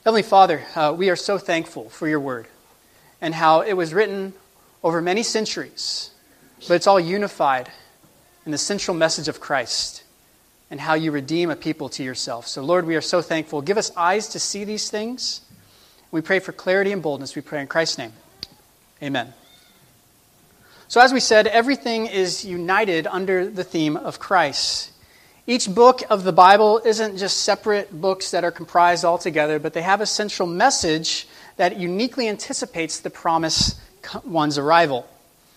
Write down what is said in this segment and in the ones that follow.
Heavenly Father, we are so thankful for your word and how it was written over many centuries, but it's all unified in the central message of Christ and how you redeem a people to yourself. So Lord, we are so thankful. Give us eyes to see these things. We pray for clarity and boldness. We pray in Christ's name. Amen. So as we said, everything is united under the theme of Christ. Each book of the Bible isn't just separate books that are comprised all together, but they have a central message that uniquely anticipates the promised one's arrival.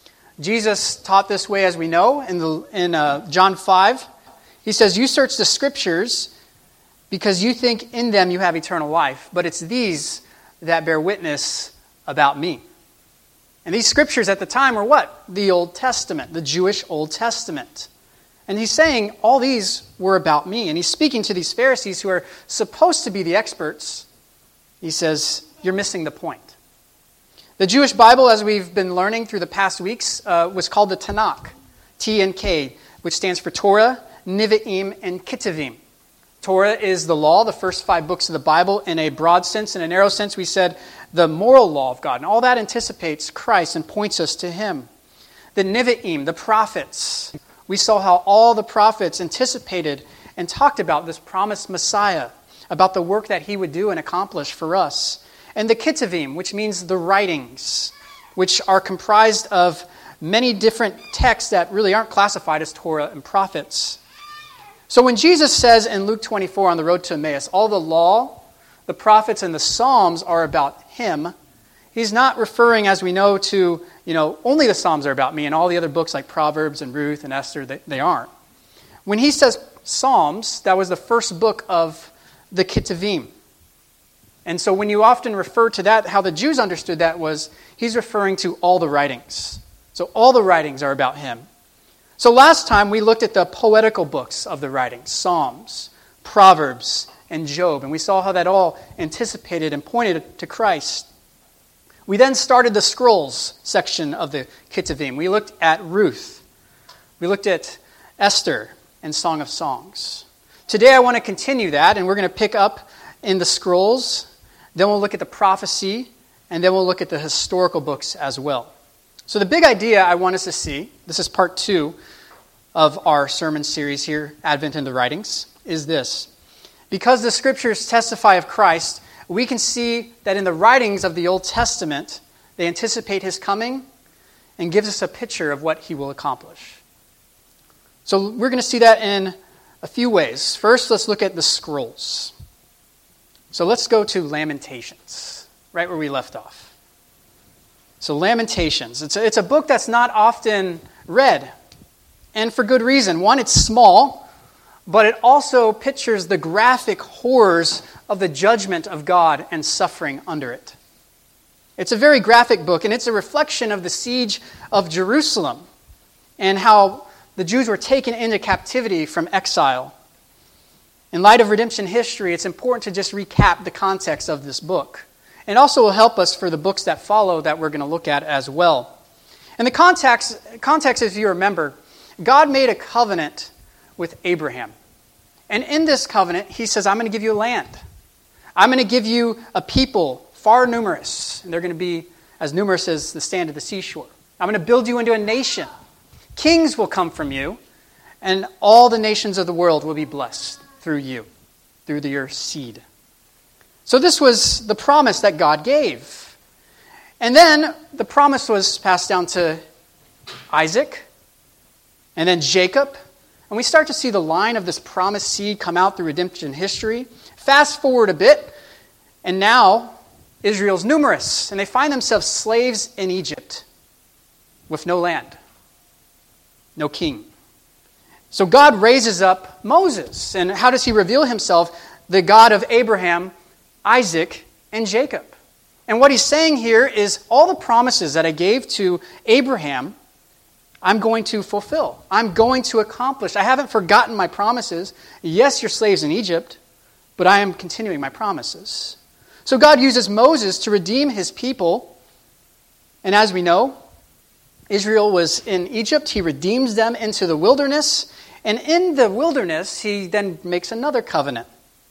Jesus taught this way, as we know, in John 5. He says, "You search the Scriptures because you think in them you have eternal life, but it's these that bear witness about me." And these Scriptures at the time were what? The Old Testament, the Jewish Old Testament. And he's saying all these were about me. And he's speaking to these Pharisees who are supposed to be the experts. He says, you're missing the point. The Jewish Bible, as we've been learning through the past weeks, was called the Tanakh, T-N-K, which stands for Torah, Nevi'im, and Ketuvim. Torah is the law, the first 5 books of the Bible. In a broad sense, in a narrow sense, we said the moral law of God. And all that anticipates Christ and points us to Him. The Nevi'im, the prophets. We saw how all the prophets anticipated and talked about this promised Messiah, about the work that He would do and accomplish for us. And the Ketuvim, which means the writings, which are comprised of many different texts that really aren't classified as Torah and prophets. So when Jesus says in Luke 24 on the road to Emmaus, all the law, the prophets, and the Psalms are about Him, He's not referring, as we know, to, only the Psalms are about me, and all the other books like Proverbs and Ruth and Esther, they aren't. When he says Psalms, that was the first book of the Ketuvim. And so when you often refer to that, how the Jews understood that was, he's referring to all the writings. So all the writings are about him. So last time we looked at the poetical books of the writings, Psalms, Proverbs, and Job, and we saw how that all anticipated and pointed to Christ. We then started the scrolls section of the Ketuvim. We looked at Ruth. We looked at Esther and Song of Songs. Today I want to continue that, and we're going to pick up in the scrolls. Then we'll look at the prophecy, and then we'll look at the historical books as well. So the big idea I want us to see, this is part 2 of our sermon series here, Advent in the Writings, is this. Because the Scriptures testify of Christ, we can see that in the writings of the Old Testament, they anticipate His coming and gives us a picture of what He will accomplish. So we're going to see that in a few ways. First, let's look at the scrolls. So let's go to Lamentations, right where we left off. So Lamentations, it's a book that's not often read, and for good reason. One, it's small, but it also pictures the graphic horrors of the judgment of God and suffering under it. It's a very graphic book, and it's a reflection of the siege of Jerusalem and how the Jews were taken into captivity from exile. In light of redemption history, it's important to just recap the context of this book. And also will help us for the books that follow that we're going to look at as well. And the context, if you remember, God made a covenant with Abraham. And in this covenant, He says, I'm going to give you a land. I'm going to give you a people far numerous, and they're going to be as numerous as the sand of the seashore. I'm going to build you into a nation. Kings will come from you, and all the nations of the world will be blessed through you, through your seed. So this was the promise that God gave. And then the promise was passed down to Isaac, and then Jacob. And we start to see the line of this promised seed come out through redemption history. Fast forward a bit, and now Israel's numerous, and they find themselves slaves in Egypt with no land, no king. So God raises up Moses, and how does He reveal Himself? The God of Abraham, Isaac, and Jacob. And what He's saying here is all the promises that I gave to Abraham, I'm going to fulfill. I'm going to accomplish. I haven't forgotten my promises. Yes, you're slaves in Egypt, but I am continuing my promises. So God uses Moses to redeem His people. And as we know, Israel was in Egypt. He redeems them into the wilderness. And in the wilderness, He then makes another covenant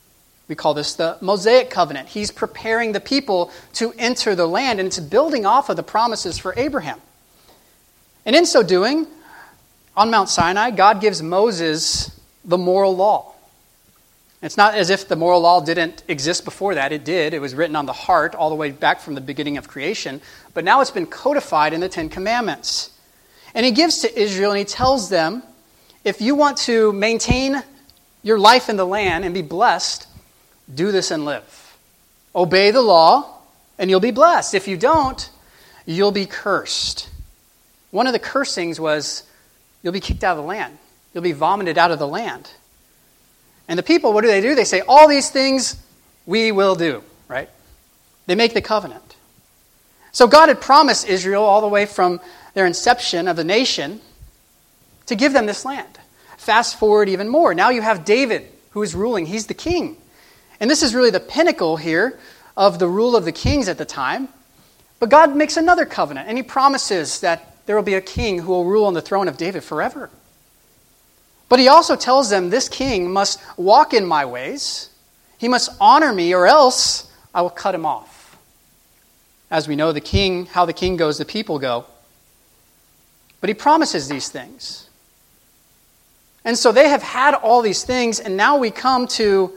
We call this the Mosaic covenant. He's preparing the people to enter the land, and it's building off of the promises for Abraham. And in so doing, on Mount Sinai, God gives Moses the moral law. It's not as if the moral law didn't exist before that. It did. It was written on the heart all the way back from the beginning of creation. But now it's been codified in the Ten Commandments. And he gives to Israel and he tells them, if you want to maintain your life in the land and be blessed, do this and live. Obey the law and you'll be blessed. If you don't, you'll be cursed. One of the cursings was you'll be kicked out of the land. You'll be vomited out of the land. And the people, what do? They say, all these things we will do, right? They make the covenant. So God had promised Israel all the way from their inception of the nation to give them this land. Fast forward even more. Now you have David who is ruling. He's the king. And this is really the pinnacle here of the rule of the kings at the time. But God makes another covenant and he promises that there will be a king who will rule on the throne of David forever. But he also tells them this king must walk in my ways. He must honor me or else I will cut him off. As we know, how the king goes, the people go. But he promises these things. And so they have had all these things, and now we come to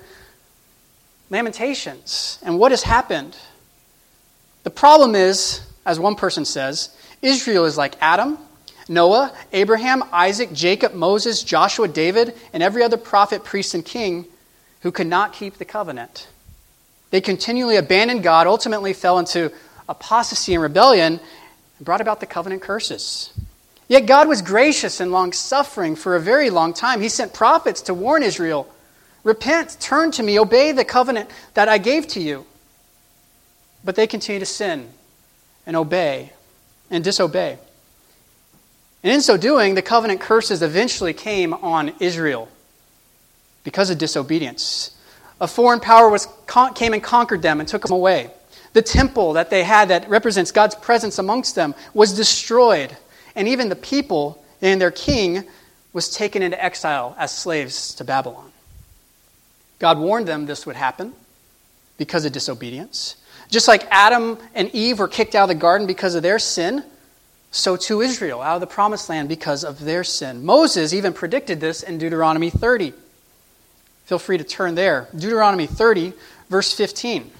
Lamentations. And what has happened? The problem is, as one person says, Israel is like Adam, Noah, Abraham, Isaac, Jacob, Moses, Joshua, David, and every other prophet, priest, and king who could not keep the covenant. They continually abandoned God, ultimately fell into apostasy and rebellion, and brought about the covenant curses. Yet God was gracious and long-suffering for a very long time. He sent prophets to warn Israel, repent, turn to me, obey the covenant that I gave to you. But they continue to sin and disobey. And in so doing, the covenant curses eventually came on Israel because of disobedience. A foreign power came and conquered them and took them away. The temple that they had that represents God's presence amongst them was destroyed. And even the people and their king was taken into exile as slaves to Babylon. God warned them this would happen because of disobedience. Just like Adam and Eve were kicked out of the garden because of their sin, so too Israel out of the promised land because of their sin. Moses even predicted this in Deuteronomy 30. Feel free to turn there. Deuteronomy 30, verse 15.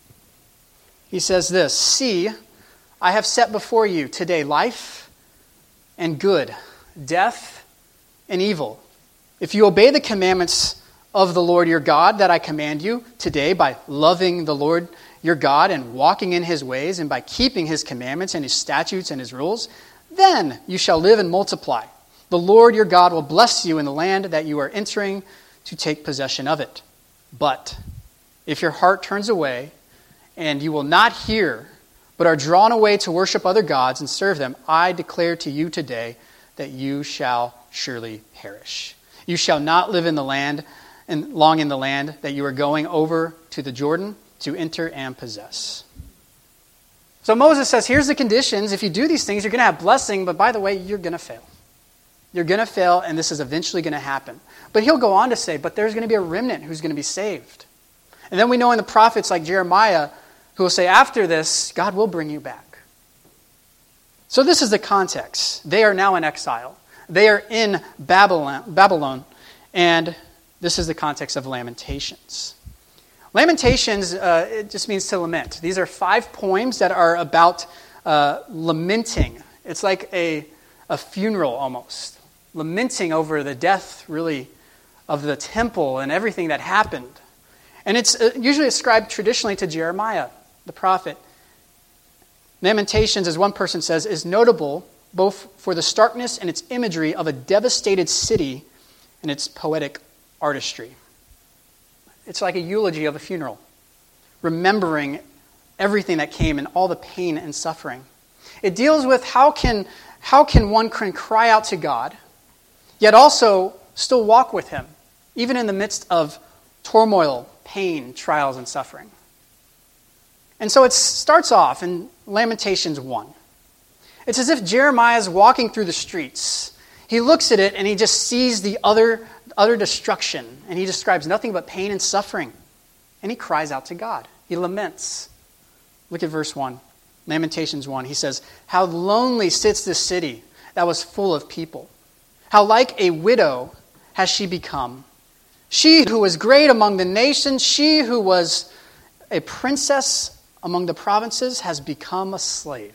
He says this, see, I have set before you today life and good, death and evil. If you obey the commandments of the Lord your God that I command you today by loving the Lord your God and walking in his ways and by keeping his commandments and his statutes and his rules, then you shall live and multiply. The Lord your God will bless you in the land that you are entering to take possession of it. But if your heart turns away and you will not hear, but are drawn away to worship other gods and serve them, I declare to you today that you shall surely perish. You shall not live in the land and long in the land that you are going over to the Jordan to enter and possess. So Moses says, here's the conditions. If you do these things, you're going to have blessing, but by the way, you're going to fail. You're going to fail, and this is eventually going to happen. But he'll go on to say, but there's going to be a remnant who's going to be saved. And then we know in the prophets like Jeremiah, who will say, after this, God will bring you back. So this is the context. They are now in exile. They are in Babylon, and this is the context of Lamentations. Lamentations, it just means to lament. These are 5 poems that are about lamenting. It's like a funeral almost. Lamenting over the death, really, of the temple and everything that happened. And it's usually ascribed traditionally to Jeremiah, the prophet. Lamentations, as one person says, is notable both for the starkness and its imagery of a devastated city and its poetic artistry. It's like a eulogy of a funeral, remembering everything that came and all the pain and suffering. It deals with how can one cry out to God, yet also still walk with him, even in the midst of turmoil, pain, trials, and suffering. And so it starts off in Lamentations 1. It's as if Jeremiah is walking through the streets. He looks at it and he just sees the utter destruction, and he describes nothing but pain and suffering. and he cries out to God. He laments. Look at verse 1, Lamentations 1. He says, "How lonely sits this city that was full of people. How like a widow has she become. She who was great among the nations, she who was a princess among the provinces, has become a slave."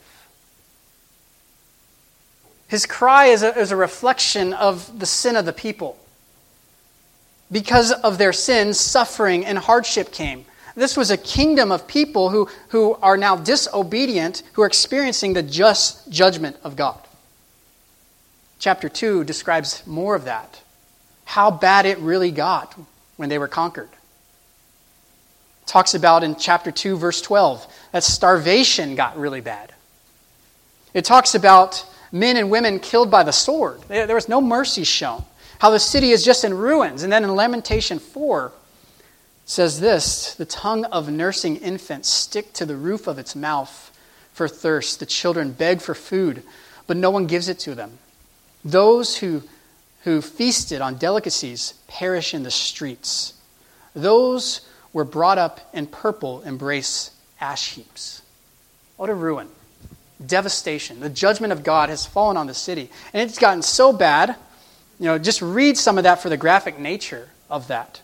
His cry is a reflection of the sin of the people. Because of their sins, suffering and hardship came. This was a kingdom of people who are now disobedient, who are experiencing the just judgment of God. Chapter 2 describes more of that. How bad it really got when they were conquered. It talks about in chapter 2, verse 12, that starvation got really bad. It talks about men and women killed by the sword. There was no mercy shown. How the city is just in ruins. And then in Lamentation 4, it says this, "The tongue of nursing infants stick to the roof of its mouth for thirst. The children beg for food, but no one gives it to them. Those who feasted on delicacies perish in the streets. Those were brought up in purple embrace ash heaps." What a ruin. Devastation. The judgment of God has fallen on the city. And it's gotten so bad, just read some of that for the graphic nature of that.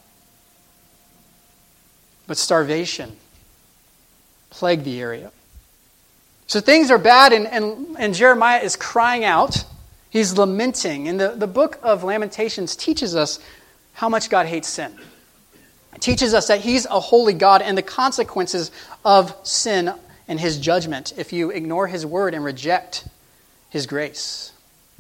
But starvation plagued the area. So things are bad, and Jeremiah is crying out. He's lamenting. And the book of Lamentations teaches us how much God hates sin. It teaches us that he's a holy God and the consequences of sin and his judgment if you ignore his word and reject his grace.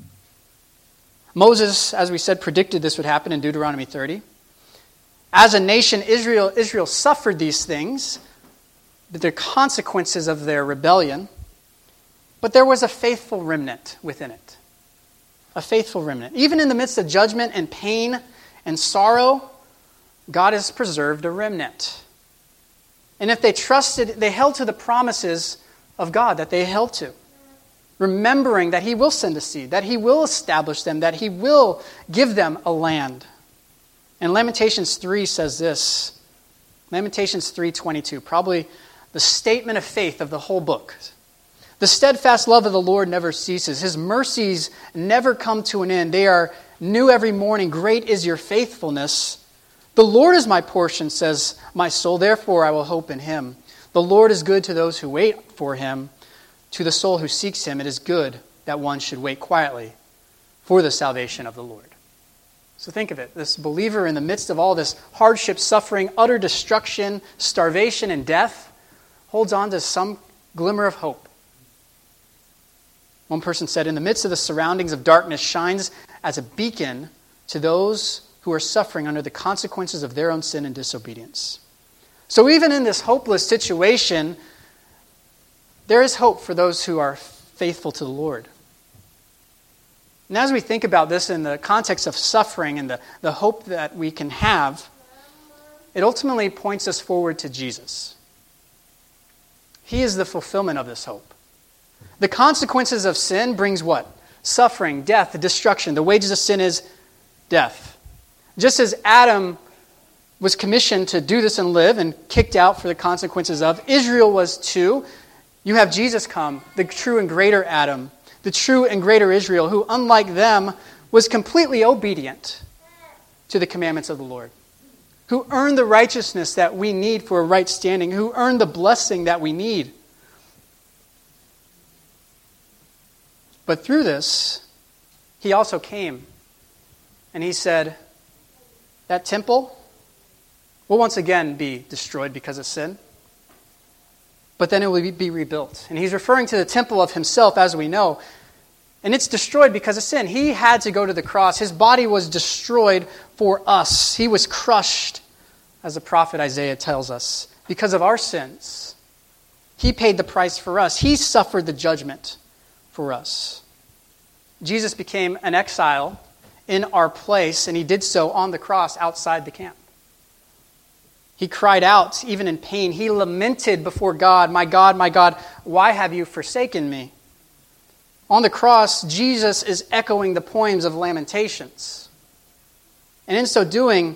Moses, as we said, predicted this would happen in Deuteronomy 30. As a nation, Israel suffered these things, the consequences of their rebellion, but there was a faithful remnant within it. A faithful remnant. Even in the midst of judgment and pain and sorrow, God has preserved a remnant. And if they trusted, they held to the promises of God that they held to. Remembering that he will send a seed, that he will establish them, that he will give them a land. And Lamentations 3 says this. Lamentations 3:22, probably the statement of faith of the whole book. "The steadfast love of the Lord never ceases. His mercies never come to an end. They are new every morning. Great is your faithfulness. The Lord is my portion, says my soul. Therefore I will hope in him. The Lord is good to those who wait for him. To the soul who seeks him, it is good that one should wait quietly for the salvation of the Lord." So think of it. This believer in the midst of all this hardship, suffering, utter destruction, starvation, and death holds on to some glimmer of hope. One person said, "In the midst of the surroundings of darkness shines as a beacon to those who are suffering under the consequences of their own sin and disobedience." So even in this hopeless situation, there is hope for those who are faithful to the Lord. And as we think about this in the context of suffering and the hope that we can have, it ultimately points us forward to Jesus. He is the fulfillment of this hope. The consequences of sin brings what? Suffering, death, destruction. The wages of sin is death. Just as Adam was commissioned to do this and live and kicked out for the consequences of, Israel was too. You have Jesus come, the true and greater Adam, the true and greater Israel, who, unlike them, was completely obedient to the commandments of the Lord, who earned the righteousness that we need for a right standing, who earned the blessing that we need. But through this, he also came and he said, that temple will once again be destroyed because of sin, but then it will be rebuilt. And he's referring to the temple of himself, as we know. And it's destroyed because of sin. He had to go to the cross. His body was destroyed for us. He was crushed, as the prophet Isaiah tells us, because of our sins. He paid the price for us. He suffered the judgment for us. Jesus became an exile in our place, and he did so on the cross outside the camp. He cried out, even in pain. He lamented before God, my God, why have you forsaken me?" On the cross, Jesus is echoing the poems of Lamentations. And in so doing,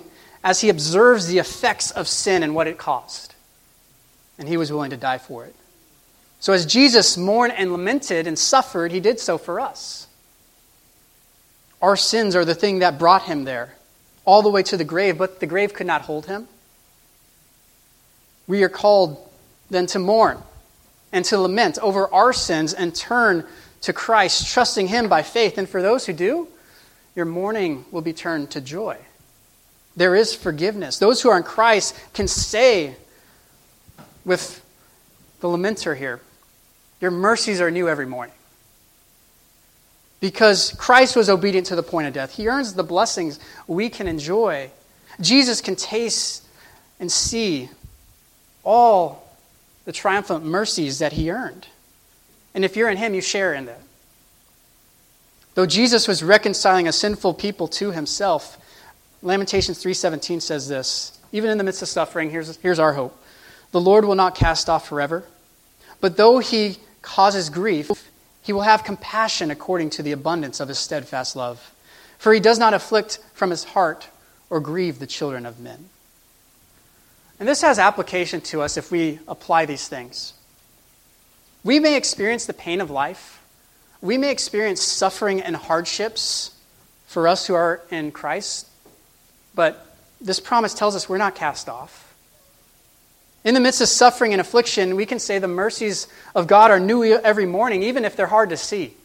as he observes the effects of sin and what it caused. And he was willing to die for it. So as Jesus mourned and lamented and suffered, he did so for us. Our sins are the thing that brought him there, all the way to the grave, but the grave could not hold him. We are called then to mourn and to lament over our sins and turn to Christ, trusting him by faith. And for those who do, your mourning will be turned to joy. There is forgiveness. Those who are in Christ can say with the lamenter here, your mercies are new every morning. Because Christ was obedient to the point of death. He earns the blessings we can enjoy. Jesus can taste and see all the triumphant mercies that he earned. And if you're in him, you share in that. Though Jesus was reconciling a sinful people to himself, Lamentations 3:17 says this, even in the midst of suffering, here's our hope. The Lord will not cast off forever, but though he causes grief, he will have compassion according to the abundance of his steadfast love. For he does not afflict from his heart or grieve the children of men. And this has application to us if we apply these things. We may experience the pain of life. We may experience suffering and hardships for us who are in Christ. But this promise tells us we're not cast off. In the midst of suffering and affliction, we can say the mercies of God are new every morning, even if they're hard to see.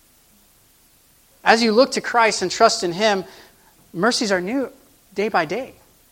As you look to Christ and trust in him, mercies are new day by day.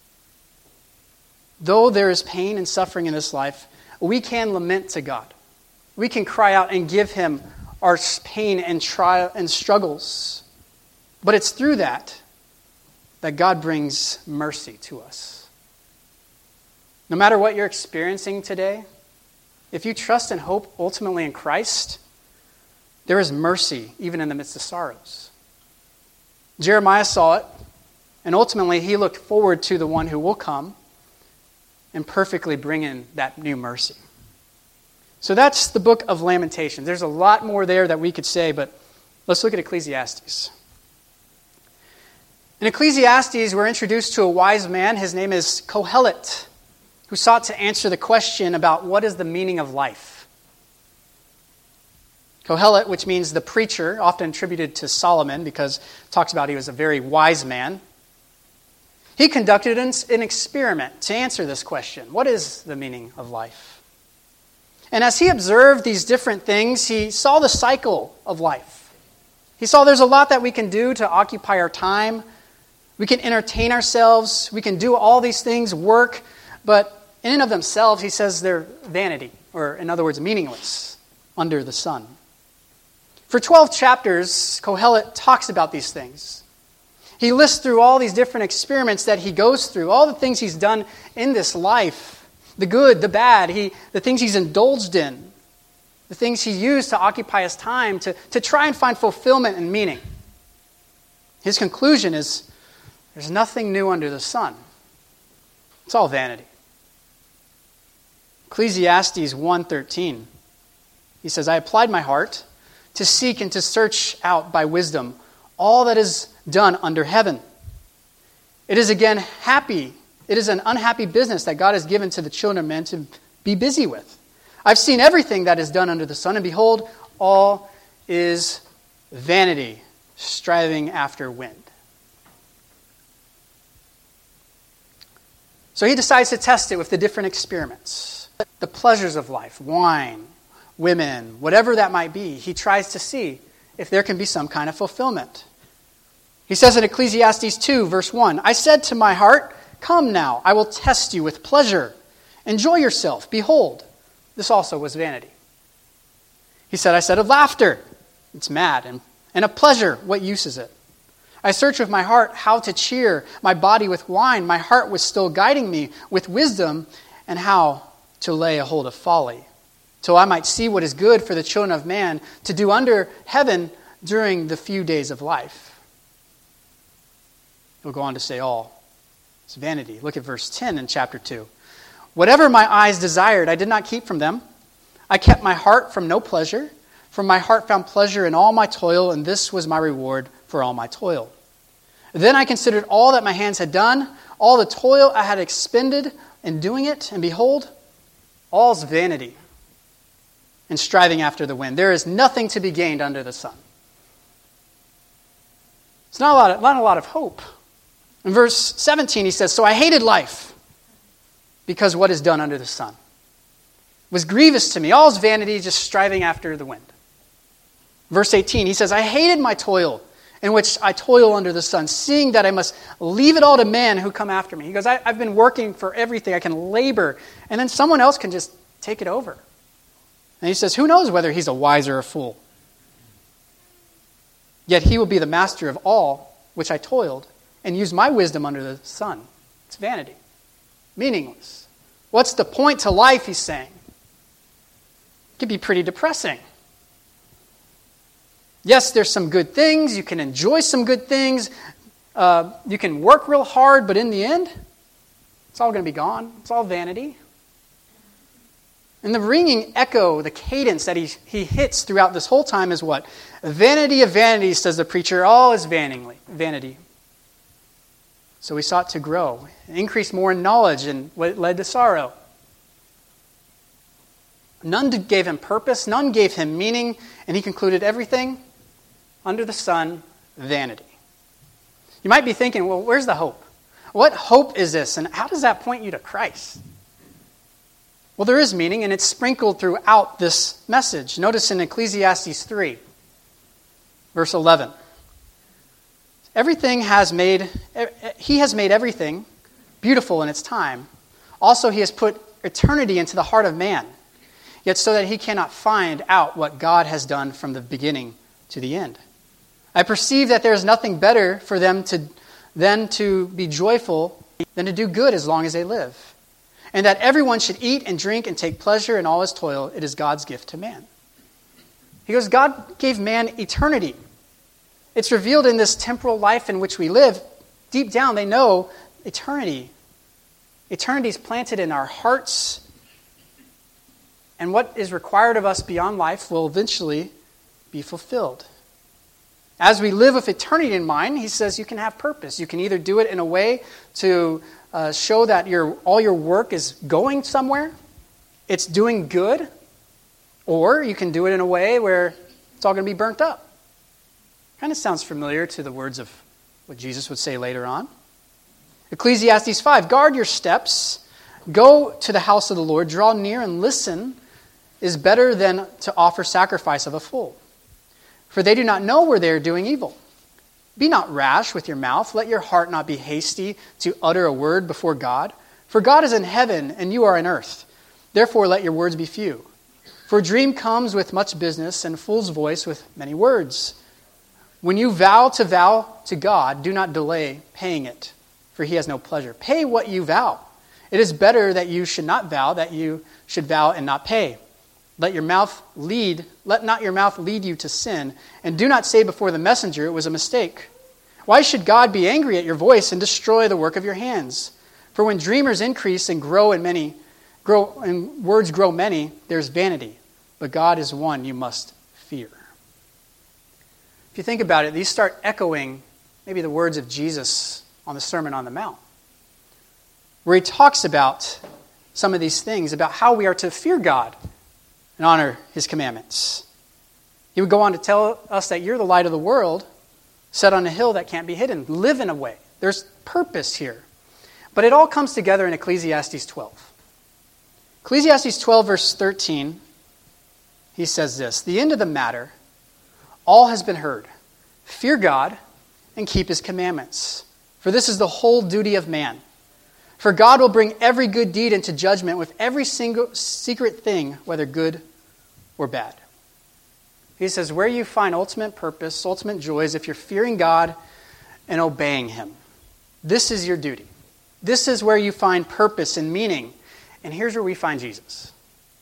Though there is pain and suffering in this life, we can lament to God. We can cry out and give him our pain and trial and struggles. But it's through that God brings mercy to us. No matter what you're experiencing today, if you trust and hope ultimately in Christ, there is mercy even in the midst of sorrows. Jeremiah saw it, and ultimately he looked forward to the one who will come and perfectly bring in that new mercy. So that's the book of Lamentations. There's a lot more there that we could say, but let's look at Ecclesiastes. In Ecclesiastes, we're introduced to a wise man. His name is Kohelet, who sought to answer the question about what is the meaning of life. Kohelet, which means the preacher, often attributed to Solomon because it talks about he was a very wise man. He conducted an experiment to answer this question. What is the meaning of life? And as he observed these different things, he saw the cycle of life. He saw there's a lot that we can do to occupy our time. We can entertain ourselves. We can do all these things, work. But in and of themselves, he says they're vanity, or in other words, meaningless under the sun. For 12 chapters, Kohelet talks about these things. He lists through all these different experiments that he goes through, all the things he's done in this life, the good, the bad, the things he's indulged in, the things he used to occupy his time to try and find fulfillment and meaning. His conclusion is, there's nothing new under the sun. It's all vanity. Ecclesiastes 1:13, he says, I applied my heart to seek and to search out by wisdom all that is done under heaven. It is an unhappy business that God has given to the children of men to be busy with. I've seen everything that is done under the sun, and behold, all is vanity, striving after wind. So he decides to test it with the different experiments. The pleasures of life, wine, women, whatever that might be, he tries to see if there can be some kind of fulfillment. He says in Ecclesiastes 2, verse 1, I said to my heart, come now, I will test you with pleasure. Enjoy yourself. Behold, this also was vanity. He said, I said of laughter, it's mad, and of pleasure, what use is it? I searched with my heart how to cheer my body with wine. My heart was still guiding me with wisdom and how to lay a hold of folly, till I might see what is good for the children of man to do under heaven during the few days of life. He'll go on to say all. It's vanity. Look at verse 10 in chapter 2. Whatever my eyes desired, I did not keep from them. I kept my heart from no pleasure, for my heart found pleasure in all my toil, and this was my reward for all my toil. Then I considered all that my hands had done, all the toil I had expended in doing it, and behold, all's vanity and striving after the wind. There is nothing to be gained under the sun. It's not a lot of hope. In verse 17, he says, so I hated life because what is done under the sun was grievous to me. All's vanity, just striving after the wind. Verse 18, he says, I hated my toil in which I toil under the sun, seeing that I must leave it all to men who come after me. He goes, I've been working for everything. I can labor, and then someone else can just take it over. And he says, who knows whether he's a wise or a fool? Yet he will be the master of all which I toiled and used my wisdom under the sun. It's vanity. Meaningless. What's the point to life, he's saying? It can be pretty depressing. Yes, there's some good things. You can enjoy some good things. You can work real hard, but in the end, it's all going to be gone. It's all vanity. And the ringing echo, the cadence that he hits throughout this whole time is what? Vanity of vanities, says the preacher, all is vanity. So he sought to grow, increase more in knowledge, and what led to sorrow. None gave him purpose, none gave him meaning, and he concluded everything under the sun, vanity. You might be thinking, well, where's the hope? What hope is this, and how does that point you to Christ? Well, there is meaning, and it's sprinkled throughout this message. Notice in Ecclesiastes 3, verse 11. He has made everything beautiful in its time. Also, he has put eternity into the heart of man, yet so that he cannot find out what God has done from the beginning to the end. I perceive that there is nothing better for them than to be joyful than to do good as long as they live. And that everyone should eat and drink and take pleasure in all his toil. It is God's gift to man. He goes, God gave man eternity. It's revealed in this temporal life in which we live. Deep down, they know eternity. Eternity is planted in our hearts. And what is required of us beyond life will eventually be fulfilled. As we live with eternity in mind, he says you can have purpose. You can either do it in a way to show that all your work is going somewhere, it's doing good, or you can do it in a way where it's all going to be burnt up. Kind of sounds familiar to the words of what Jesus would say later on. Ecclesiastes 5, guard your steps, go to the house of the Lord, draw near and listen is better than to offer sacrifice of a fool. For they do not know where they are doing evil. Be not rash with your mouth. Let your heart not be hasty to utter a word before God. For God is in heaven, and you are in earth. Therefore let your words be few. For a dream comes with much business, and a fool's voice with many words. When you vow to God, do not delay paying it, for he has no pleasure. Pay what you vow. It is better that you should not vow, that you should vow and not pay. Let not your mouth lead you to sin, and do not say before the messenger it was a mistake. Why should God be angry at your voice and destroy the work of your hands? For when dreamers increase and words grow many, there's vanity. But God is one you must fear. If you think about it, these start echoing maybe the words of Jesus on the Sermon on the Mount, where he talks about some of these things, about how we are to fear God and honor his commandments. He would go on to tell us that you're the light of the world, set on a hill that can't be hidden. Live in a way. There's purpose here. But it all comes together in Ecclesiastes 12. Ecclesiastes 12, verse 13, he says this, the end of the matter, all has been heard. Fear God and keep his commandments, for this is the whole duty of man. For God will bring every good deed into judgment with every single secret thing, whether good or bad. He says, where you find ultimate purpose, ultimate joy is if you're fearing God and obeying him. This is your duty. This is where you find purpose and meaning. And here's where we find Jesus.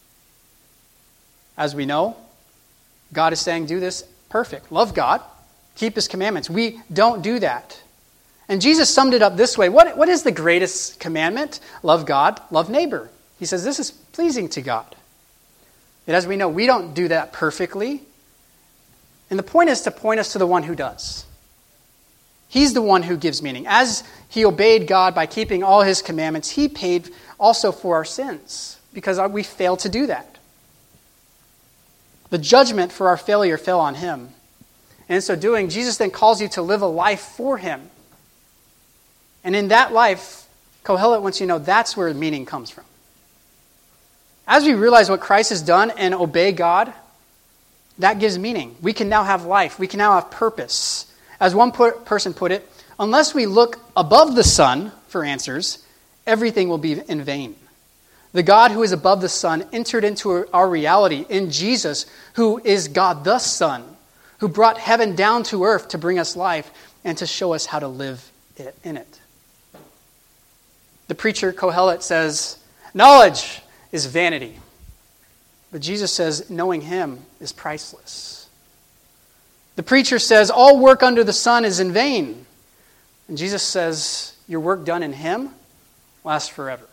As we know, God is saying, do this perfect. Love God. Keep his commandments. We don't do that. And Jesus summed it up this way. What is the greatest commandment? Love God, love neighbor. He says this is pleasing to God. And as we know, we don't do that perfectly. And the point is to point us to the one who does. He's the one who gives meaning. As he obeyed God by keeping all his commandments, he paid also for our sins because we failed to do that. The judgment for our failure fell on him. And in so doing, Jesus then calls you to live a life for him. And in that life, Kohelet wants you to know that's where meaning comes from. As we realize what Christ has done and obey God, that gives meaning. We can now have life. We can now have purpose. As one person put it, unless we look above the sun for answers, everything will be in vain. The God who is above the sun entered into our reality in Jesus, who is God the Son, who brought heaven down to earth to bring us life and to show us how to live in it. The preacher Kohelet says, knowledge is vanity. But Jesus says, knowing him is priceless. The preacher says, all work under the sun is in vain. And Jesus says, your work done in him lasts forever.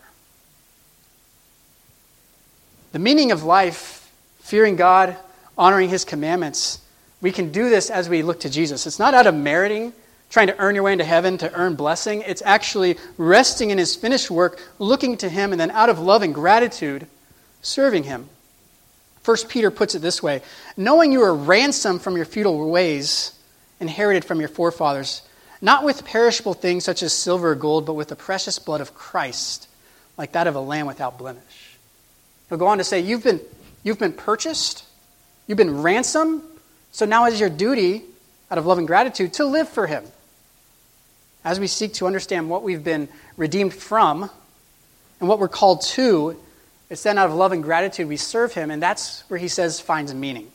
The meaning of life, fearing God, honoring his commandments, we can do this as we look to Jesus. It's not out of meriting, trying to earn your way into heaven, to earn blessing. It's actually resting in his finished work, looking to him, and then out of love and gratitude, serving him. 1 Peter puts it this way, knowing you are ransomed from your futile ways, inherited from your forefathers, not with perishable things such as silver or gold, but with the precious blood of Christ, like that of a lamb without blemish. He'll go on to say, you've been purchased, you've been ransomed, so now it is your duty, out of love and gratitude, to live for him. As we seek to understand what we've been redeemed from and what we're called to, it's then out of love and gratitude we serve him, and that's where he says finds meaning.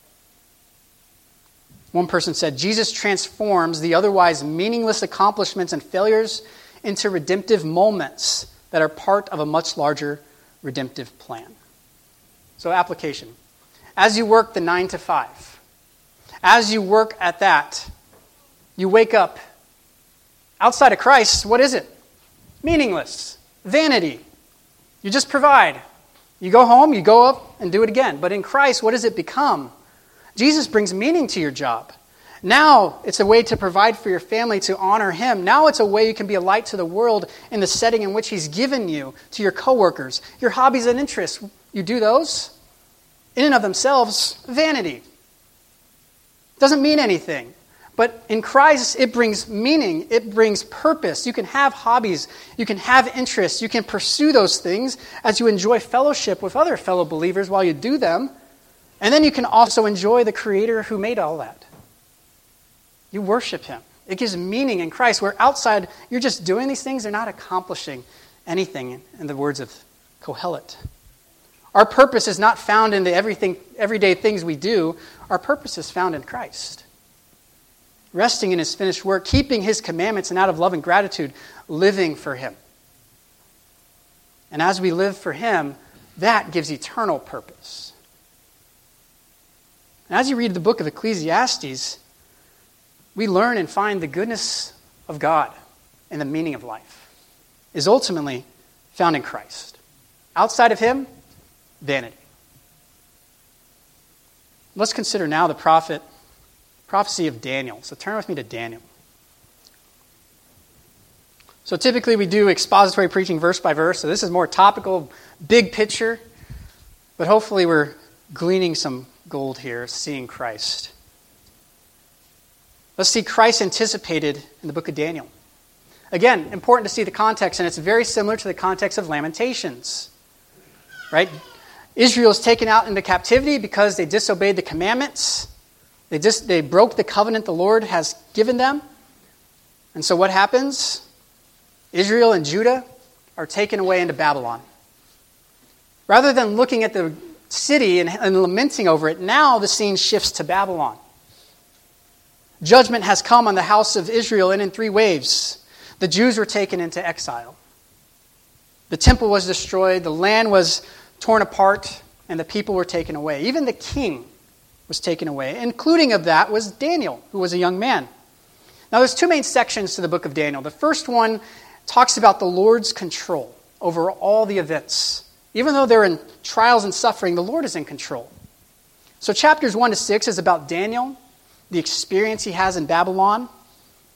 One person said, Jesus transforms the otherwise meaningless accomplishments and failures into redemptive moments that are part of a much larger redemptive plan. So application. As you work the 9 to 5, as you work at that, you wake up. Outside of Christ, what is it? Meaningless. Vanity. You just provide. You go home, you go up and do it again. But in Christ, what does it become? Jesus brings meaning to your job. Now it's a way to provide for your family, to honor him. Now it's a way you can be a light to the world in the setting in which he's given you, to your coworkers. Your hobbies and interests, you do those? In and of themselves, vanity. Doesn't mean anything. But in Christ, it brings meaning. It brings purpose. You can have hobbies. You can have interests. You can pursue those things as you enjoy fellowship with other fellow believers while you do them. And then you can also enjoy the Creator who made all that. You worship him. It gives meaning in Christ, where outside you're just doing these things. They're not accomplishing anything, in the words of Kohelet. Our purpose is not found in the everyday things we do. Our purpose is found in Christ. Resting in his finished work, keeping his commandments, and out of love and gratitude, living for him. And as we live for him, that gives eternal purpose. And as you read the book of Ecclesiastes, we learn and find the goodness of God and the meaning of life is ultimately found in Christ. Outside of him, vanity. Let's consider now the prophecy of Daniel. So turn with me to Daniel. So typically we do expository preaching verse by verse. So this is more topical, big picture. But hopefully we're gleaning some gold here, seeing Christ. Let's see Christ anticipated in the book of Daniel. Again, important to see the context, and it's very similar to the context of Lamentations. Right? Israel is taken out into captivity because they disobeyed the commandments. They broke the covenant the Lord has given them. And so what happens? Israel and Judah are taken away into Babylon. Rather than looking at the city and lamenting over it, now the scene shifts to Babylon. Judgment has come on the house of Israel, and in 3 waves. The Jews were taken into exile. The temple was destroyed, the land was torn apart, and the people were taken away. Even the king was taken away. Including of that was Daniel, who was a young man. Now there's 2 main sections to the book of Daniel. The first one talks about the Lord's control over all the events. Even though they're in trials and suffering, the Lord is in control. So chapters 1 to 6 is about Daniel, the experience he has in Babylon.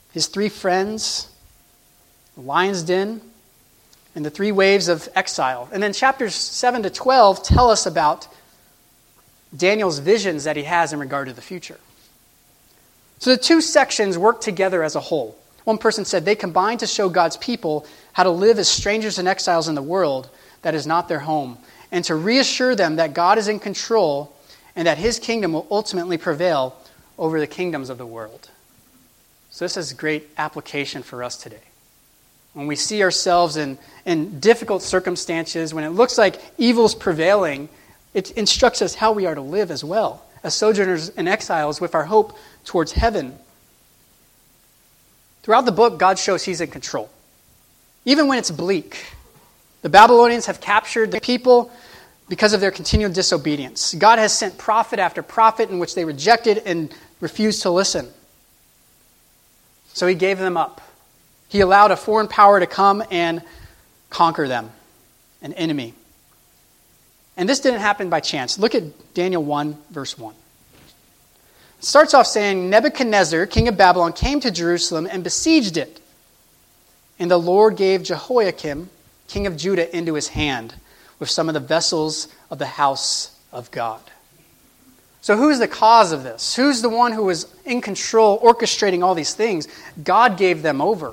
his three friends, the lion's den, and the three waves of exile. And then chapters 7 to 12 tell us about Daniel's visions that he has in regard to the future. So the two sections work together as a whole. One person said they combine to show God's people how to live as strangers and exiles in the world that is not their home, and to reassure them that God is in control and that his kingdom will ultimately prevail over the kingdoms of the world. So this is great application for us today. When we see ourselves in difficult circumstances, when it looks like evil's prevailing, it instructs us how we are to live as well, as sojourners and exiles with our hope towards heaven. Throughout the book, God shows he's in control. Even when it's bleak, the Babylonians have captured the people because of their continual disobedience. God has sent prophet after prophet in which they rejected and refused to listen. So he gave them up. He allowed a foreign power to come and conquer them, an enemy. And this didn't happen by chance. Look at Daniel 1, verse 1. It starts off saying, Nebuchadnezzar, king of Babylon, came to Jerusalem and besieged it. And the Lord gave Jehoiakim, king of Judah, into his hand with some of the vessels of the house of God. So who's the cause of this? Who's the one who was in control, orchestrating all these things? God gave them over.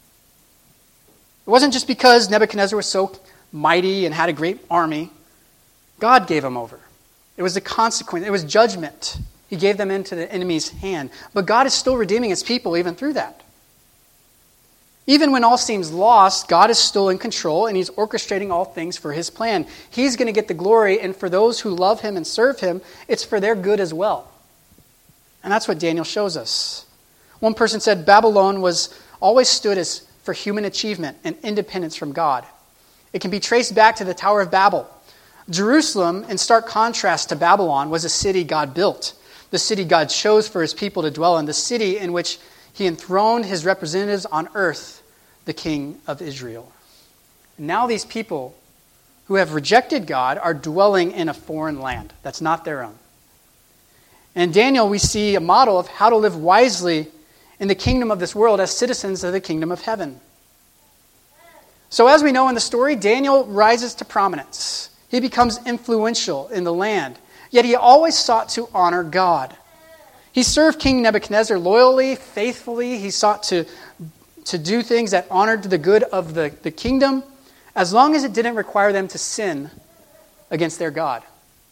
It wasn't just because Nebuchadnezzar was so mighty and had a great army. God gave them over. It was the consequence. It was judgment. He gave them into the enemy's hand. But God is still redeeming his people even through that. Even when all seems lost, God is still in control and he's orchestrating all things for his plan. He's going to get the glory, and for those who love him and serve him, it's for their good as well. And that's what Daniel shows us. One person said Babylon was always stood as for human achievement and independence from God. It can be traced back to the Tower of Babel. Jerusalem, in stark contrast to Babylon, was a city God built, the city God chose for his people to dwell in, the city in which he enthroned his representatives on earth, the King of Israel. And now these people who have rejected God are dwelling in a foreign land that's not their own. In Daniel, we see a model of how to live wisely in the kingdom of this world as citizens of the kingdom of heaven. So as we know in the story, Daniel rises to prominence. He becomes influential in the land, yet he always sought to honor God. He served King Nebuchadnezzar loyally, faithfully. He sought to do things that honored the good of the kingdom, as long as it didn't require them to sin against their God.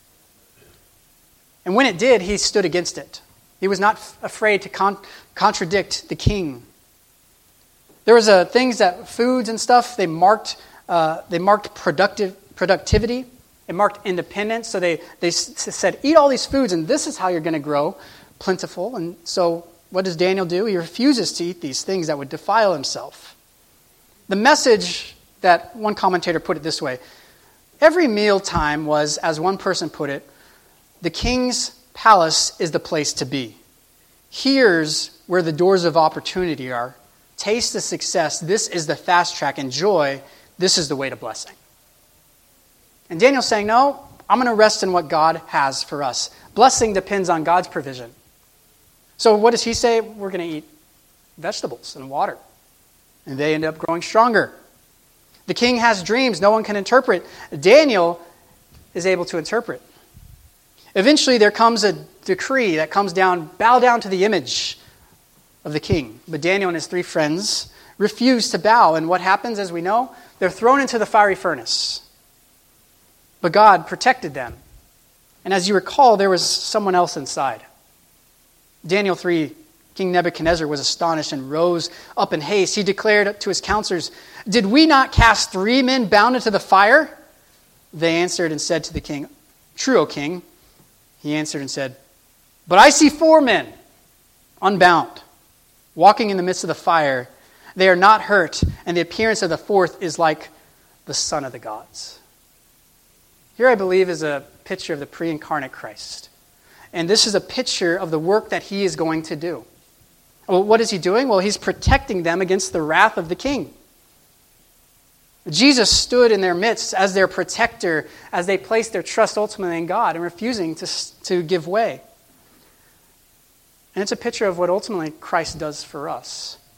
And when it did, he stood against it. He was not afraid to contradict the king. There was things that foods and stuff, they marked productivity. It marked independence. So they said, eat all these foods and this is how you're going to grow plentiful. And so what does Daniel do? He refuses to eat these things that would defile himself. The message that one commentator put it this way: every mealtime was, as one person put it, the king's palace is the place to be. Here's where the doors of opportunity are. Taste the success. This is the fast track. Enjoy. This is the way to blessing. And Daniel's saying, no, I'm going to rest in what God has for us. Blessing depends on God's provision. So what does he say? We're going to eat vegetables and water. And they end up growing stronger. The king has dreams no one can interpret. Daniel is able to interpret. Eventually there comes a decree that comes down, bow down to the image of the king. But Daniel and his three friends refuse to bow. And what happens, as we know? They're thrown into the fiery furnace. But God protected them. And as you recall, there was someone else inside. Daniel 3, King Nebuchadnezzar was astonished and rose up in haste. He declared to his counselors, "Did we not cast 3 men bound into the fire?" They answered and said to the king, "True, O king." He answered and said, "But I see 4 men unbound, walking in the midst of the fire. They are not hurt, and the appearance of the 4th is like the son of the gods." Here, I believe, is a picture of the pre-incarnate Christ. And this is a picture of the work that he is going to do. Well, what is he doing? Well, he's protecting them against the wrath of the king. Jesus stood in their midst as their protector, as they placed their trust ultimately in God and refusing to give way. And it's a picture of what ultimately Christ does for us.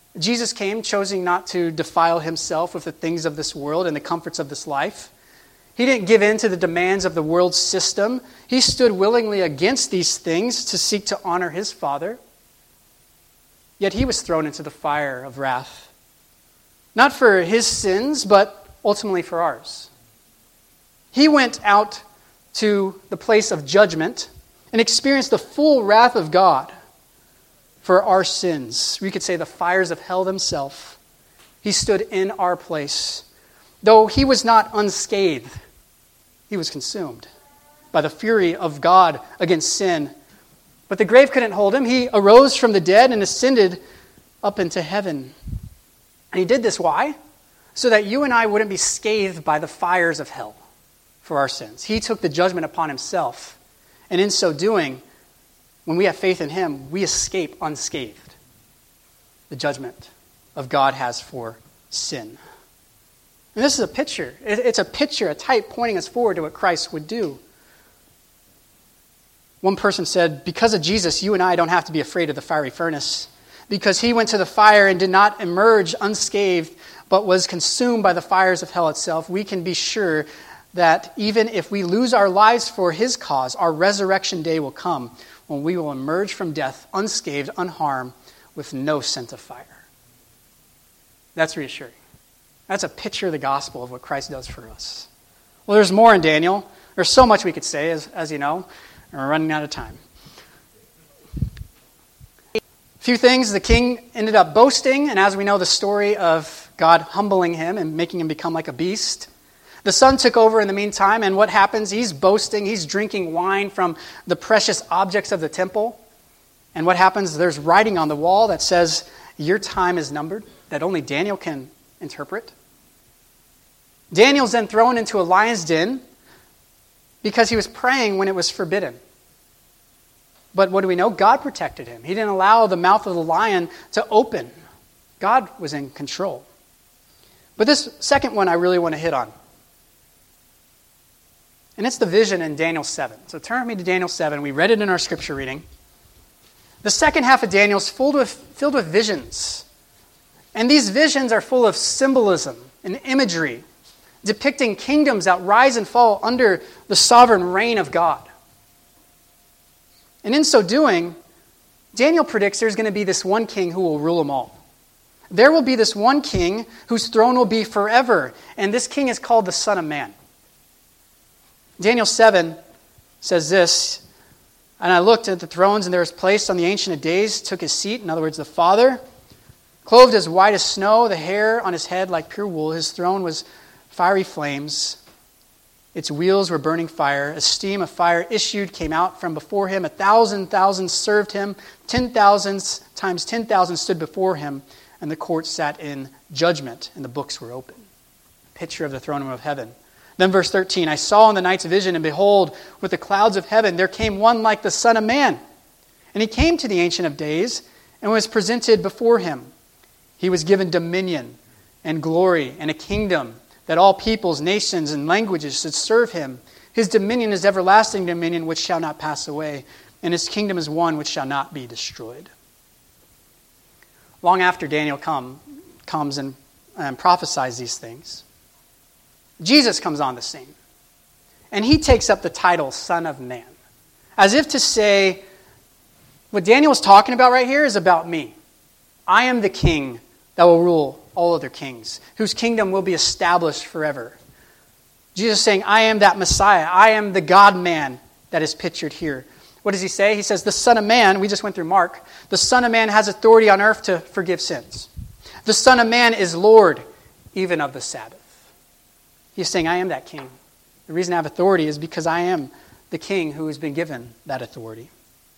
Jesus came, choosing not to defile himself with the things of this world and the comforts of this life. He didn't give in to the demands of the world's system. He stood willingly against these things to seek to honor his Father. Yet he was thrown into the fire of wrath, not for his sins, but ultimately for ours. He went out to the place of judgment and experienced the full wrath of God for our sins. We could say the fires of hell themselves. He stood in our place. Though he was not unscathed, he was consumed by the fury of God against sin. But the grave couldn't hold him. He arose from the dead and ascended up into heaven. And he did this, why? So that you and I wouldn't be scathed by the fires of hell for our sins. He took the judgment upon himself. And in so doing, when we have faith in him, we escape unscathed the judgment of God has for sin. And this is a picture. It's a picture, a type pointing us forward to what Christ would do. One person said, because of Jesus, you and I don't have to be afraid of the fiery furnace. Because he went to the fire and did not emerge unscathed, but was consumed by the fires of hell itself, we can be sure that even if we lose our lives for his cause, our resurrection day will come when we will emerge from death unscathed, unharmed, with no scent of fire. That's reassuring. That's a picture of the gospel of what Christ does for us. Well, there's more in Daniel. There's so much we could say, as you know, and we're running out of time. A few things. The king ended up boasting, and as we know, the story of God humbling him and making him become like a beast. The son took over in the meantime, and what happens? He's boasting. He's drinking wine from the precious objects of the temple. And what happens? There's writing on the wall that says, your time is numbered, that only Daniel can interpret. Daniel's then thrown into a lion's den because he was praying when it was forbidden. But what do we know? God protected him. He didn't allow the mouth of the lion to open. God was in control. But this second one I really want to hit on. And it's the vision in Daniel 7. So turn with me to Daniel 7. We read it in our scripture reading. The second half of Daniel is filled with visions. And these visions are full of symbolism and imagery, depicting kingdoms that rise and fall under the sovereign reign of God. And in so doing, Daniel predicts there's going to be this one king who will rule them all. There will be this one king whose throne will be forever, and this king is called the Son of Man. Daniel 7 says this, and I looked at the thrones, and there was placed on the Ancient of Days, took his seat, in other words, the Father, clothed as white as snow, the hair on his head like pure wool. His throne was fiery flames. Its wheels were burning fire. A steam of fire issued, came out from before him. 1,000 served him. 10,000 times 10,000 stood before him. And the court sat in judgment, and the books were open. A picture of the throne room of heaven. Then verse 13, I saw in the night's vision, and behold, with the clouds of heaven, there came one like the Son of Man. And he came to the Ancient of Days, and was presented before him. He was given dominion and glory and a kingdom, that all peoples, nations, and languages should serve him. His dominion is everlasting dominion which shall not pass away, and his kingdom is one which shall not be destroyed. Long after Daniel comes and prophesies these things, Jesus comes on the scene. And he takes up the title Son of Man, as if to say, what Daniel is talking about right here is about me. I am the king that will rule all other kings, whose kingdom will be established forever. Jesus is saying, I am that Messiah. I am the God-man that is pictured here. What does he say? He says, the Son of Man, we just went through Mark, the Son of Man has authority on earth to forgive sins. The Son of Man is Lord, even of the Sabbath. He's saying, I am that king. The reason I have authority is because I am the king who has been given that authority.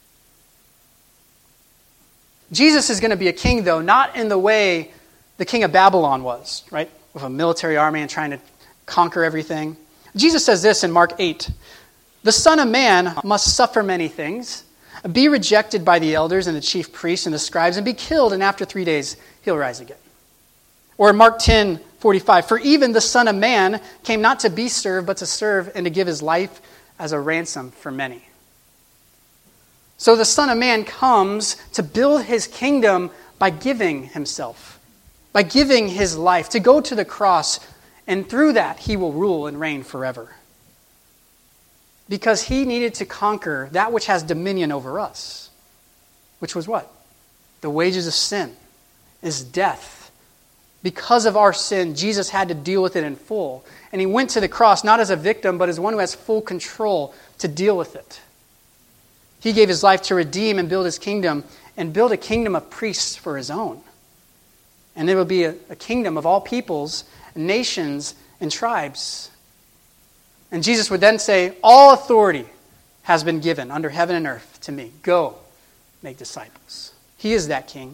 Jesus is going to be a king, though, not in the way the king of Babylon was, right? With a military army and trying to conquer everything. Jesus says this in Mark 8. The Son of Man must suffer many things, be rejected by the elders and the chief priests and the scribes, and be killed, and after 3 days he'll rise again. Or in Mark 10:45, for even the Son of Man came not to be served, but to serve and to give his life as a ransom for many. So the Son of Man comes to build his kingdom by giving himself, by giving his life to go to the cross, and through that he will rule and reign forever. Because he needed to conquer that which has dominion over us, which was what? The wages of sin is death. Because of our sin, Jesus had to deal with it in full. And he went to the cross not as a victim, but as one who has full control to deal with it. He gave his life to redeem and build his kingdom, and build a kingdom of priests for his own. And it will be a kingdom of all peoples, nations, and tribes. And Jesus would then say, all authority has been given under heaven and earth to me. Go, make disciples. He is that king.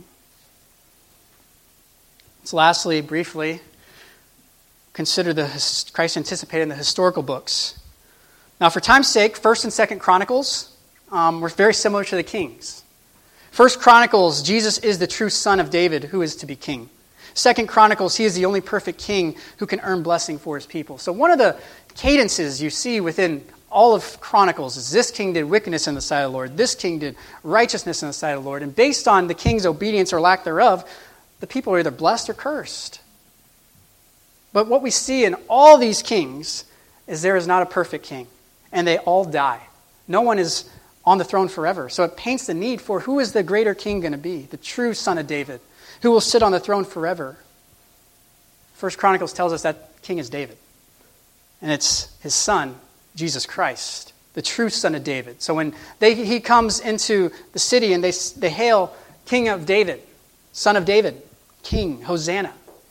So lastly, briefly, consider Christ anticipated in the historical books. Now, for time's sake, 1st and 2nd Chronicles were very similar to the Kings. 1st Chronicles, Jesus is the true son of David who is to be king. 2nd Chronicles, he is the only perfect king who can earn blessing for his people. So one of the cadences you see within all of Chronicles is this king did wickedness in the sight of the Lord, this king did righteousness in the sight of the Lord. And based on the king's obedience or lack thereof, the people are either blessed or cursed. But what we see in all these kings is there is not a perfect king, and they all die. No one is on the throne forever. So it paints the need for who is the greater king going to be, the true son of David, who will sit on the throne forever. 1 Chronicles tells us that king is David. And it's his son, Jesus Christ, the true son of David. So when he comes into the city and they hail King of David, son of David, King, Hosanna.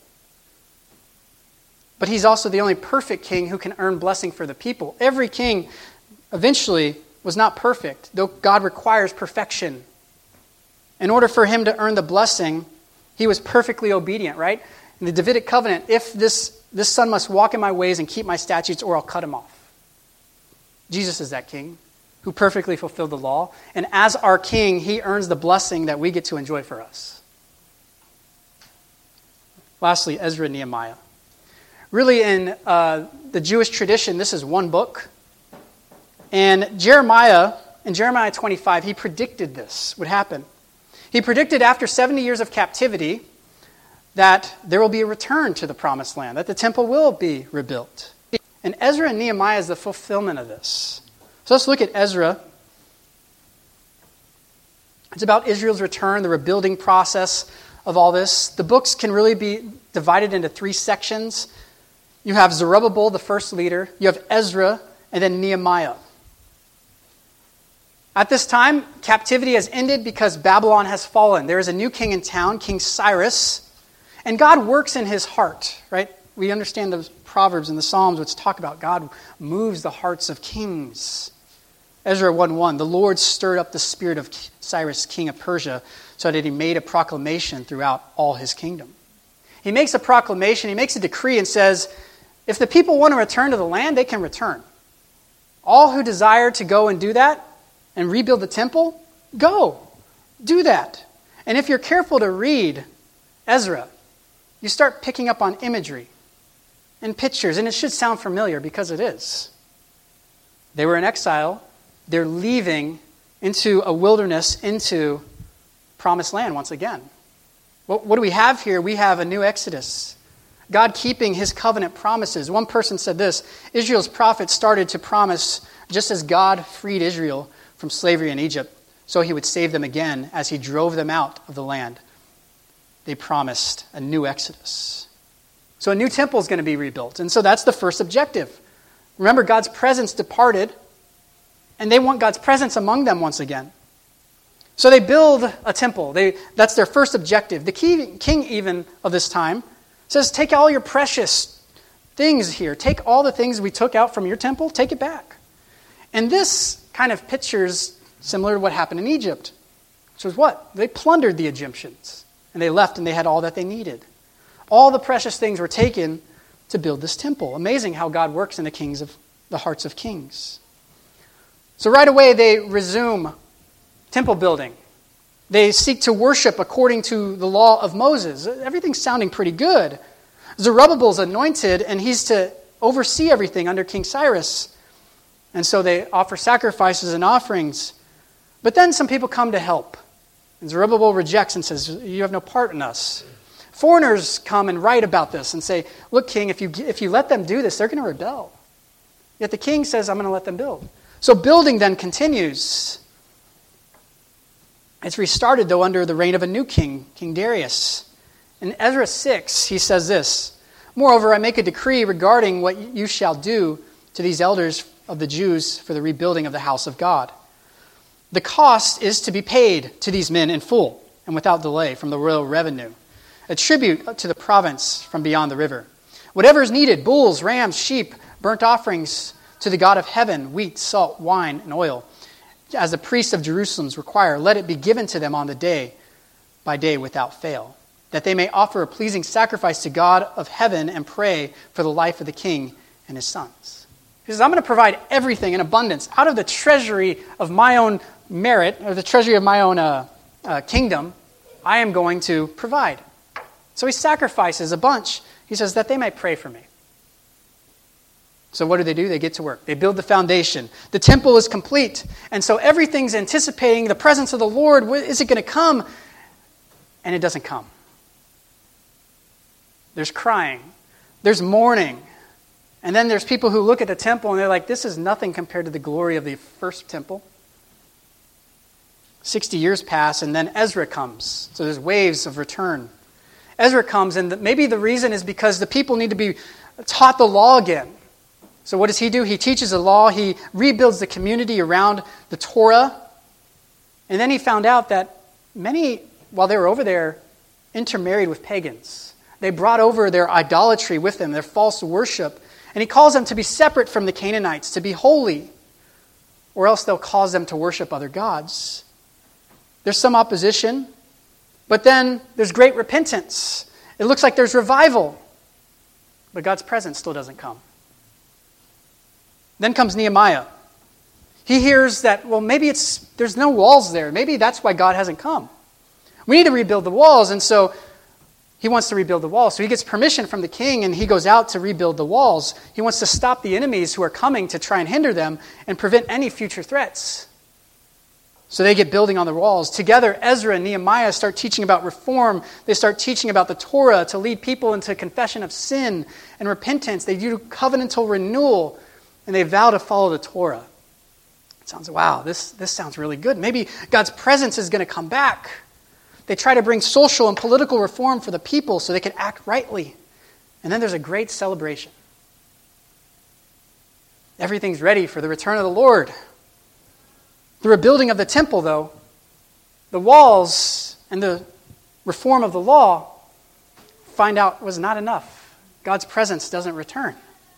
But he's also the only perfect king who can earn blessing for the people. Every king eventually was not perfect, though God requires perfection. In order for him to earn the blessing, he was perfectly obedient, right? In the Davidic covenant, if this son must walk in my ways and keep my statutes, or I'll cut him off. Jesus is that king who perfectly fulfilled the law. And as our king, he earns the blessing that we get to enjoy for us. Lastly, Ezra and Nehemiah. Really, in the Jewish tradition, this is one book. And Jeremiah, in Jeremiah 25, he predicted this would happen. He predicted after 70 years of captivity that there will be a return to the promised land, that the temple will be rebuilt. And Ezra and Nehemiah is the fulfillment of this. So let's look at Ezra. It's about Israel's return, the rebuilding process of all this. The books can really be divided into 3 sections. You have Zerubbabel, the first leader. You have Ezra, and then Nehemiah. At this time, captivity has ended because Babylon has fallen. There is a new king in town, King Cyrus, and God works in his heart, right? We understand the Proverbs and the Psalms which talk about God moves the hearts of kings. Ezra 1:1, the Lord stirred up the spirit of Cyrus, king of Persia, so that he made a proclamation throughout all his kingdom. He makes a proclamation, he makes a decree and says, if the people want to return to the land, they can return. All who desire to go and do that, and rebuild the temple, go. Do that. And if you're careful to read Ezra, you start picking up on imagery and pictures, and it should sound familiar because it is. They were in exile. They're leaving into a wilderness, into promised land once again. What do we have here? We have a new Exodus. God keeping his covenant promises. One person said this, Israel's prophets started to promise just as God freed Israel from slavery in Egypt, so he would save them again as he drove them out of the land. They promised a new Exodus. So a new temple is going to be rebuilt. And so that's the first objective. Remember, God's presence departed, and they want God's presence among them once again. So they build a temple. That's their first objective. The king even of this time says, take all your precious things here. Take all the things we took out from your temple, take it back. And this kind of pictures similar to what happened in Egypt, which was what? They plundered the Egyptians, and they left and they had all that they needed. All the precious things were taken to build this temple. Amazing how God works in the hearts of kings. So right away they resume temple building. They seek to worship according to the law of Moses. Everything's sounding pretty good. Zerubbabel's anointed, and he's to oversee everything under King Cyrus. And so they offer sacrifices and offerings. But then some people come to help. And Zerubbabel rejects and says, you have no part in us. Foreigners come and write about this and say, look, king, if you let them do this, they're going to rebel. Yet the king says, I'm going to let them build. So building then continues. It's restarted, though, under the reign of a new king, King Darius. In Ezra 6, he says this, moreover, I make a decree regarding what you shall do to these elders of the Jews for the rebuilding of the house of God. The cost is to be paid to these men in full and without delay from the royal revenue, a tribute to the province from beyond the river. Whatever is needed, bulls, rams, sheep, burnt offerings to the God of heaven, wheat, salt, wine, and oil, as the priests of Jerusalem require, let it be given to them on the day by day without fail, that they may offer a pleasing sacrifice to God of heaven and pray for the life of the king and his sons. He says, I'm going to provide everything in abundance out of the treasury of my own merit, or the treasury of my own kingdom. I am going to provide. So he sacrifices a bunch. He says that they might pray for me. So what do? They get to work. They build the foundation. The temple is complete. And so everything's anticipating the presence of the Lord. Is it going to come? And it doesn't come. There's crying. There's mourning. And then there's people who look at the temple and they're like, this is nothing compared to the glory of the first temple. 60 years pass and then Ezra comes. So there's waves of return. Ezra comes and maybe the reason is because the people need to be taught the law again. So what does he do? He teaches the law. He rebuilds the community around the Torah. And then he found out that many, while they were over there, intermarried with pagans. They brought over their idolatry with them, their false worship. And he calls them to be separate from the Canaanites, to be holy, or else they'll cause them to worship other gods. There's some opposition, but then there's great repentance. It looks like there's revival, but God's presence still doesn't come. Then comes Nehemiah. He hears that, well, maybe there's no walls there. Maybe that's why God hasn't come. We need to rebuild the walls, and so he wants to rebuild the walls. So he gets permission from the king, and he goes out to rebuild the walls. He wants to stop the enemies who are coming to try and hinder them and prevent any future threats. So they get building on the walls. Together, Ezra and Nehemiah start teaching about reform. They start teaching about the Torah to lead people into confession of sin and repentance. They do covenantal renewal, and they vow to follow the Torah. It sounds, wow, this sounds really good. Maybe God's presence is going to come back. They try to bring social and political reform for the people so they can act rightly. And then there's a great celebration. Everything's ready for the return of the Lord. The rebuilding of the temple, though, the walls and the reform of the law, find out was not enough. God's presence doesn't return.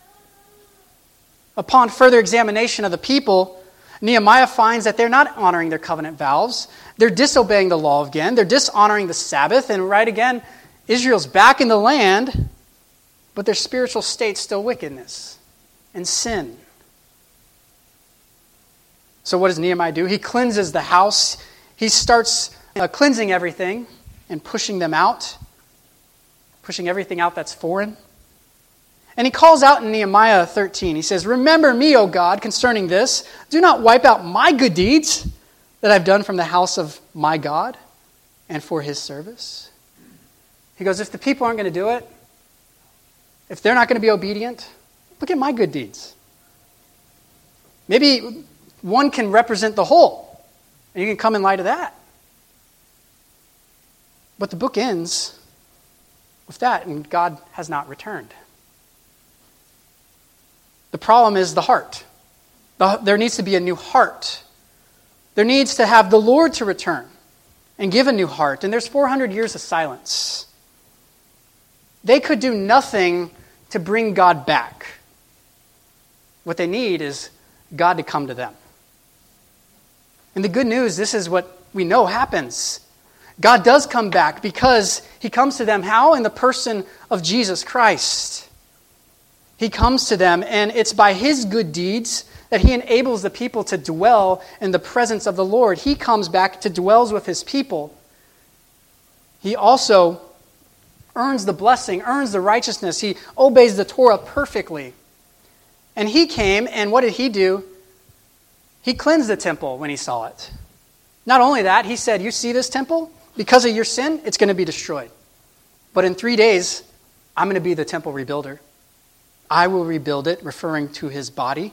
Upon further examination of the people, Nehemiah finds that they're not honoring their covenant vows. They're disobeying the law again. They're dishonoring the Sabbath. And right again, Israel's back in the land, but their spiritual state's still wickedness and sin. So what does Nehemiah do? He cleanses the house. He starts cleansing everything and pushing them out, pushing everything out that's foreign. And he calls out in Nehemiah 13, he says, remember me, O God, concerning this. Do not wipe out my good deeds that I've done from the house of my God and for his service. He goes, if the people aren't going to do it, if they're not going to be obedient, look at my good deeds. Maybe one can represent the whole, and you can come in light of that. But the book ends with that, and God has not returned. The problem is the heart. There needs to be a new heart. There needs to have the Lord to return and give a new heart. And there's 400 years of silence. They could do nothing to bring God back. What they need is God to come to them. And the good news, this is what we know happens. God does come back because he comes to them. How? In the person of Jesus Christ. He comes to them, and it's by his good deeds that he enables the people to dwell in the presence of the Lord. He comes back to dwell with his people. He also earns the blessing, earns the righteousness. He obeys the Torah perfectly. And he came, and what did he do? He cleansed the temple when he saw it. Not only that, he said, you see this temple? Because of your sin, it's going to be destroyed. But in 3 days, I'm going to be the temple rebuilder. I will rebuild it, referring to his body.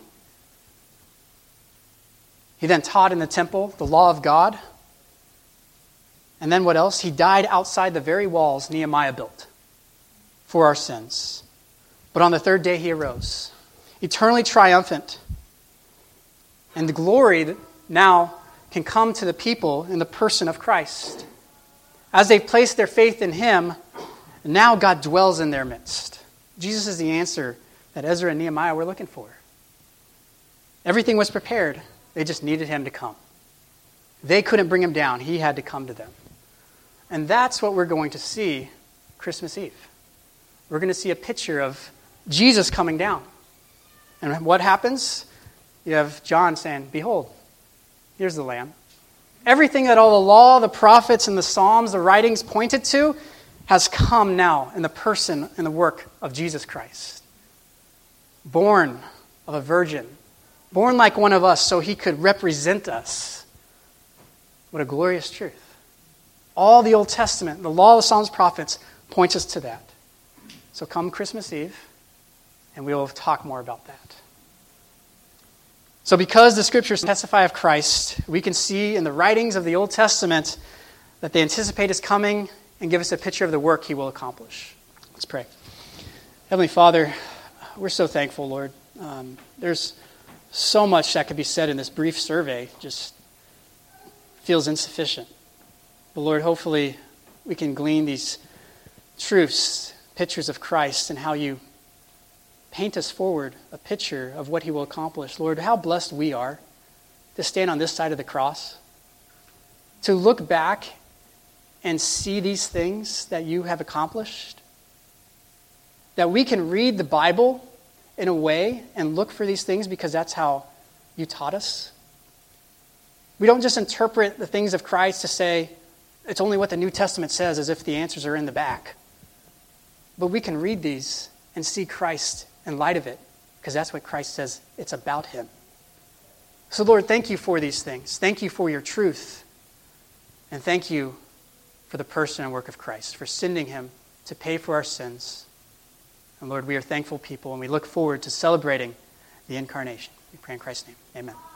He then taught in the temple the law of God. And then what else? He died outside the very walls Nehemiah built for our sins. But on the third day he arose, eternally triumphant. And the glory that now can come to the people in the person of Christ. As they've placed their faith in him, now God dwells in their midst. Jesus is the answer that Ezra and Nehemiah were looking for. Everything was prepared. They just needed him to come. They couldn't bring him down. He had to come to them. And that's what we're going to see Christmas Eve. We're going to see a picture of Jesus coming down. And what happens? You have John saying, behold, here's the Lamb. Everything that all the law, the prophets, and the Psalms, the writings pointed to has come now in the person and the work of Jesus Christ. Born of a virgin. Born like one of us so he could represent us. What a glorious truth. All the Old Testament, the law, the Psalms, prophets points us to that. So come Christmas Eve, and we will talk more about that. So because the Scriptures testify of Christ, we can see in the writings of the Old Testament that they anticipate his coming and give us a picture of the work he will accomplish. Let's pray. Heavenly Father, we're so thankful, Lord. There's so much that could be said in this brief survey, just feels insufficient. But Lord, hopefully we can glean these truths, pictures of Christ, and how you paint us forward a picture of what he will accomplish. Lord, how blessed we are to stand on this side of the cross, to look back and see these things that you have accomplished, that we can read the Bible in a way and look for these things because that's how you taught us. We don't just interpret the things of Christ to say it's only what the New Testament says as if the answers are in the back. But we can read these and see Christ in light of it because that's what Christ says. It's about him. So Lord, thank you for these things. Thank you for your truth. And thank you for the person and work of Christ, for sending him to pay for our sins. And Lord, we are thankful people and we look forward to celebrating the incarnation. We pray in Christ's name. Amen.